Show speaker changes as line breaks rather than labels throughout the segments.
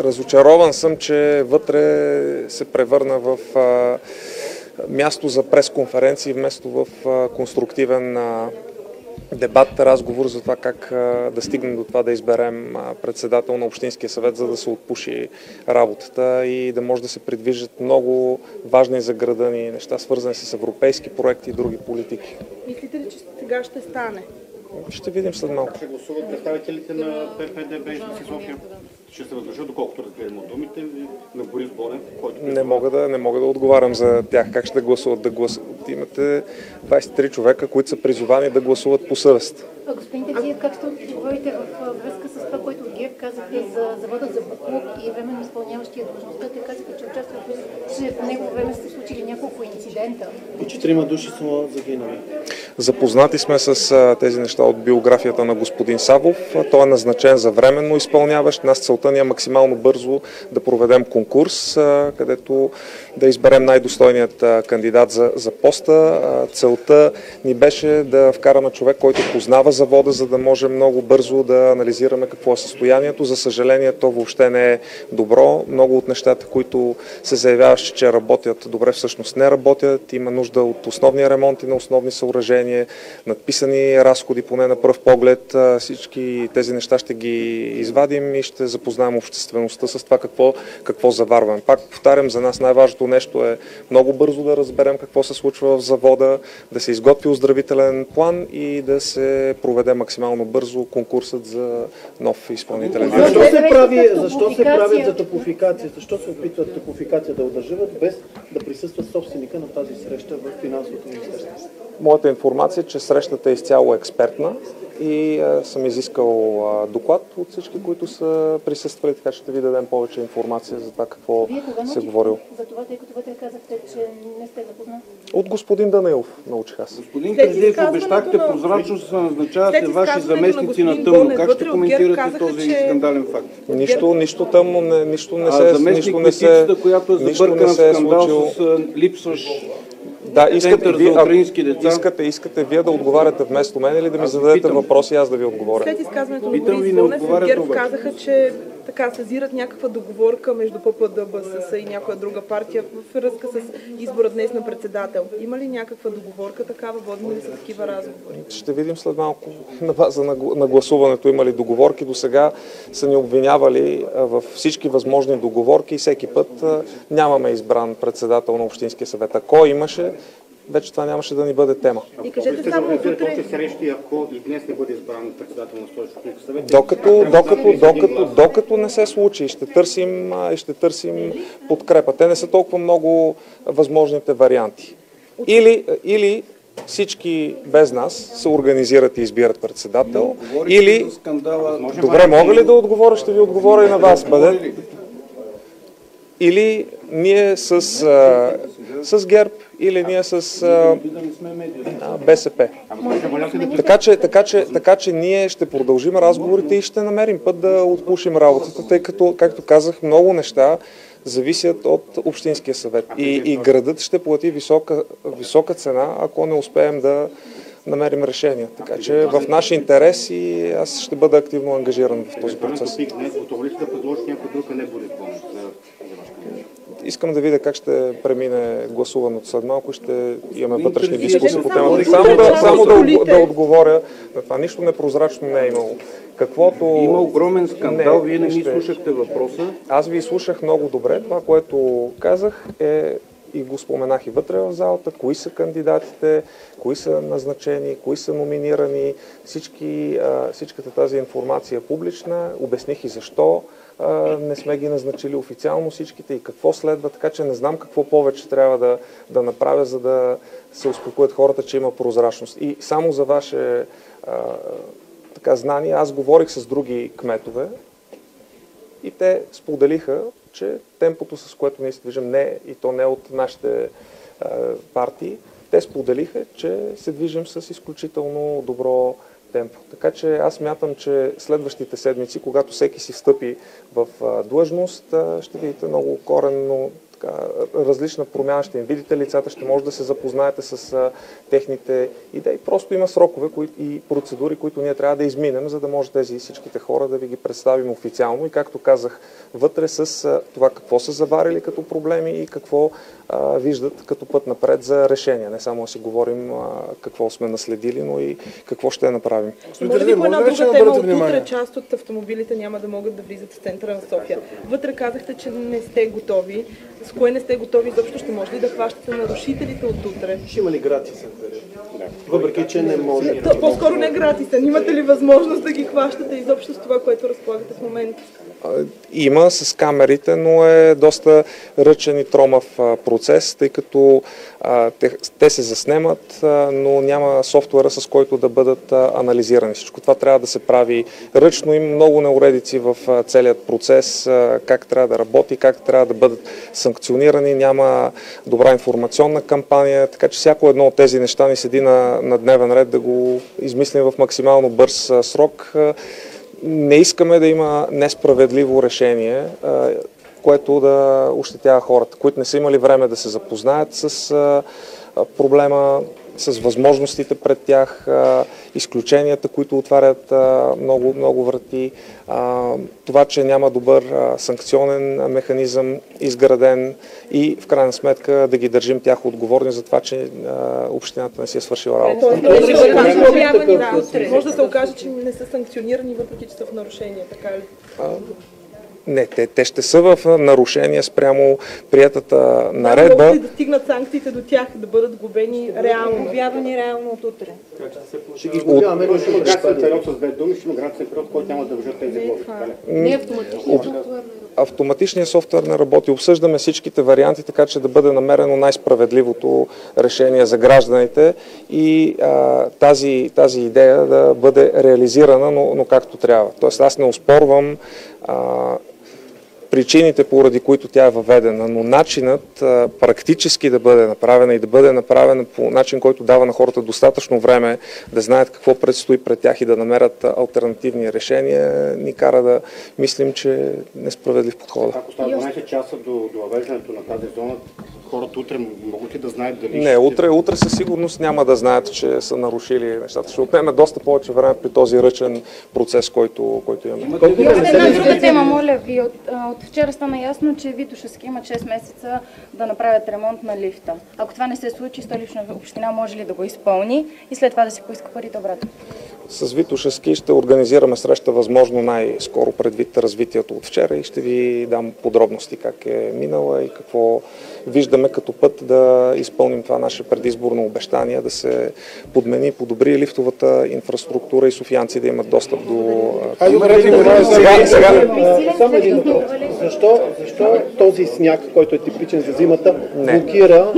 Разочарован съм, че вътре се превърна в място за пресконференции, вместо в конструктивен дебат, разговор за това как да стигнем до това да изберем председател на Общинския съвет, за да се отпуши работата и да може да се придвижат много важни за града ни неща, свързани с европейски проекти и други политики.
Мислите ли, че сега ще стане?
Ще видим след малко.
Как ще гласуват представителите на ППД Бежанци София? Ще се въздържат, доколкото разберем от думите на Борис Бонев, който...
Не мога да отговарям за тях. Как ще гласуват? Имате 23 човека, които са призовани да гласуват по съвест.
Господин Терзиев, как ще отговорите в връзка с това, което ГЕРБ казахте за завода за боклук и временно изпълняващия длъжността? Те казаха, че че в негово време са случили няколко инцидента.
И 4 души са загинали.
Запознати сме с тези неща от биографията на господин Савов. Той е назначен за временно изпълняващ. Нас целта ни е максимално бързо да проведем конкурс, където да изберем най-достойният кандидат за поста. Целта ни беше да вкараме човек, който познава завода, за да може много бързо да анализираме какво е състоянието. За съжаление, то въобще не е добро. Много от нещата, които се заявяваше, че работят добре, всъщност не работят. Има нужда от основни ремонти на основни съоръжения, надписани разходи, поне на пръв поглед. Всички тези неща ще ги извадим и ще запознаем обществеността с това какво заварваме. Пак повтарям, за нас най-важното нещо е много бързо да разберем какво се случва в завода, да се изготви оздравителен план и да се проведе максимално бързо конкурсът за нов изпълнителен директор.
Защо се правят за топофикация? Защо се опитват топофикация да удържават, без да присъстват собственика на тази среща в финансовото министерство?
Моята информация е, че срещата е изцяло експертна и съм изискал доклад от всички, които са присъствали, така ще ви дадем повече информация за това какво се е говорил.
За това, тъй като вътре казахте, че не сте запознат?
От господин Данаилов научих аз.
Господин Терзиев, обещахте прозрачност, назначавате ваши заместници на тъмно. Как ще коментирате този скандален факт?
Нищо тъмно, нищо не се
заместник-министрата, която е забъркана в скандал с липсващ център за украински деца.
Искате вие да отговаряте вместо мен или да ми зададете въпроси и аз да ви отговоря?
След изказването на Борис Бонев от ГЕРБ казаха, че така съзират някаква договорка между ППД-БСС и някоя друга партия в връзка с избора днес на председател. Има ли някаква договорка такава? Водени ли са такива разговори?
Ще видим след малко на база на гласуването има ли договорки. До сега са ни обвинявали в всички възможни договорки и всеки път нямаме избран председател на Общинския съвет. Ако имаше, вече това нямаше да ни бъде тема.
И кажете само утре...
срещи, ако и днес не бъде избран председател на Столичния съвет?
Докато не се случи, ще търсим подкрепа. Те не са толкова много възможните варианти. Или всички без нас се организират и избират председател, или... Добре, мога ли да отговоря? Ще ви отговоря и на вас. Или ние с ГЕРБ, или ние с БСП. Така че ние ще продължим разговорите и ще намерим път да отпушим работата, тъй като, както казах, много неща зависят от Общинския съвет. И градът ще плати висока цена, ако не успеем да намерим решение. Така че в наш интерес и аз ще бъда активно ангажиран в този процес.
Готови ли сте да предложите някой друг, а не Борис Бонев?
Искам да видя как ще премине гласуването след малко. Ще имаме вътрешни дискусии по темата. Само да отговоря на това. Нищо непрозрачно не е имало.
Има огромен скандал, вие не ми слушахте въпроса.
Аз ви слушах много добре. Това, което казах и го споменах и вътре в залата, кои са кандидатите, кои са назначени, кои са номинирани. Всичката тази информация е публична. Обясних и защо не сме ги назначили официално всичките и какво следва, така че не знам какво повече трябва да направя, за да се успокоят хората, че има прозрачност. И само за ваше знание, аз говорих с други кметове и те споделиха, че темпото, с което ние се движим, и то не от нашите партии, те споделиха, че се движим с изключително добро темпо. Така че аз мятам, че следващите седмици, когато всеки си встъпи в длъжност, ще видите много коренно различна промяна ще им видите лицата, ще може да се запознаете с техните идеи. Просто има срокове и процедури, които ние трябва да изминем, за да може всичките хора да ви ги представим официално и, както казах, вътре с това какво са заварили като проблеми и какво виждат като път напред за решение. Не само да си говорим какво сме наследили, но и какво ще направим.
Може би по една друга тема, от утре част от автомобилите няма да могат да влизат в центъра на София. Вътре казахте, че не сте готови. С кое не сте готови изобщо? Ще може ли да хващате нарушителите от утре?
Ще има ли гратисен период? Въпреки, че не може.
По-скоро не гратисен. Имате ли възможност да ги хващате изобщо с това, което разполагате в момента?
Има с камерите, но е доста ръчен и тромав процес, тъй като те се заснемат, но няма софтуера, с който да бъдат анализирани. Всичко това трябва да се прави ръчно. Има много неуредици в целият процес, как трябва да работи, как трябва да бъдат санкционирани. Няма добра информационна кампания, така че всяко едно от тези неща ни седи на дневен ред да го измислим в максимално бърз срок. Не искаме да има несправедливо решение, което да ощетява хората, които не са имали време да се запознаят с проблема, с възможностите пред тях, изключенията, които отварят много, много врати, това, че няма добър санкционен механизъм изграден и в крайна сметка да ги държим тях отговорни за това, че общината не си е свършила работа.
Може да се окаже, че не са санкционирани, въпреки че са в нарушение, така ли?
Не, те ще са в нарушение спрямо приетата наредба.
Могат ли да стигнат санкциите до тях, да бъдат глобени реално, обявени реално от утре?
Ще ги глобяваме, но ще има
гратисен период с 2 думи, ще има гратисен период, който няма да държат тези глоби.
Не автоматично софтуер.
Автоматичният софтуер не работи. Обсъждаме всичките варианти, така че да бъде намерено най-справедливото решение за гражданите и тази идея да бъде реализирана, но както трябва. Тоест аз не оспорвам причините, поради които тя е въведена, но начинът практически да бъде направена и да бъде направена по начин, който дава на хората достатъчно време да знаят какво предстои пред тях и да намерят алтернативни решения, ни кара да мислим, че е несправедлив подход.
Ако става 12 часа до въвеждането на тази зона, хората утре могат ли да знаят дали...
Не, утре със сигурност няма да знаят, че са нарушили нещата. Ще отнеме доста повече време при този ръчен процес, който имаме.
Една друга тема, моля ви. От вчера стана ясно, че Витошевски имат 6 месеца да направят ремонт на лифта. Ако това не се случи, Столична община може ли да го изпълни и след това да си поиска парите обратно?
С Витошевски ще организираме среща възможно най-скоро предвид развитието от вчера и ще ви дам подробности как е минала и какво виждаме като път да изпълним това наше предизборно обещание, да се подмени, подобри лифтовата инфраструктура и софиянци да имат достъп до...
Само един въпрос. Защо този сняг, който е типичен за зимата, блокира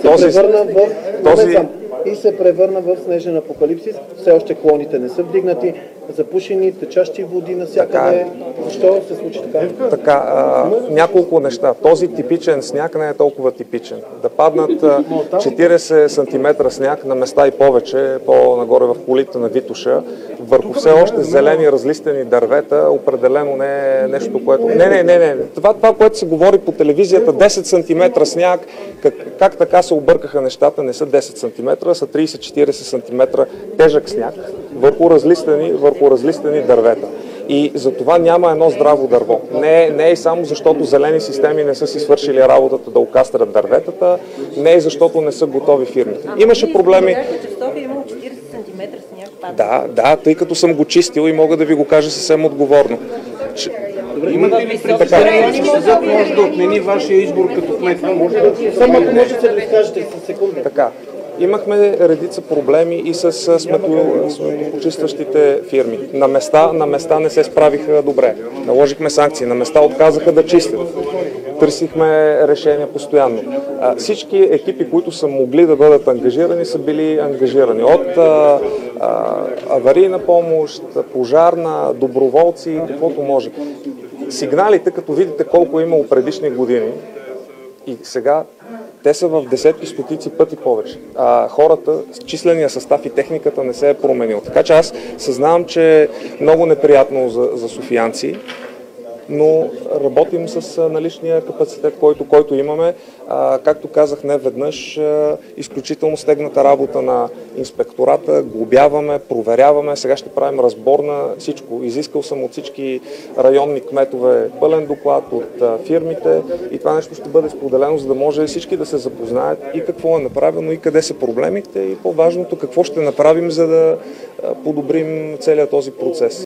и се превърна в снежен апокалипсис? Все още клоните не са вдигнати, запушени, течащи води навсякъде. Защо се случи така?
Няколко неща. Този типичен сняг не е толкова типичен. Да паднат 40 см сняг на места и повече, по-нагоре в колите на Витоша, върху все още зелени разлистени дървета, определено не е нещо, което... Не. Това, което се говори по телевизията, 10 см сняг, как така се объркаха нещата, не са 10 см, са 30-40 см тежък сняг върху разлистени дървета. И за това няма едно здраво дърво. Не е само защото зелени системи не са си свършили работата да окастрят дърветата, не е защото не са готови фирмите. Имаше проблеми... Да, тъй като съм го чистил и мога да ви го кажа съвсем отговорно.
Имате ли представление, че съдът може да отмени вашия избор като кмет?
Само ако можете да разкажете с секунда.
Така. Имахме редица проблеми и с сметопочистващите фирми. На места не се справиха добре. Наложихме санкции, на места отказаха да чистят. Търсихме решения постоянно. Всички екипи, които са могли да бъдат ангажирани, са били ангажирани. От аварийна помощ, пожарна, доброволци, каквото може. Сигналите, като видите колко е имало предишни години и сега, те са в десетки, стотици пъти повече. Хората, числения състав и техниката не се е променил. Така че аз съзнавам, че е много неприятно за софиянци, но работим с наличния капацитет, който имаме. Както казах не веднъж, изключително стегната работа на инспектората, глобяваме, проверяваме, сега ще правим разбор на всичко. Изискал съм от всички районни кметове пълен доклад от фирмите и това нещо ще бъде споделено, за да може всички да се запознаят и какво е направено, и къде са проблемите, и по-важното какво ще направим, за да подобрим целият този процес.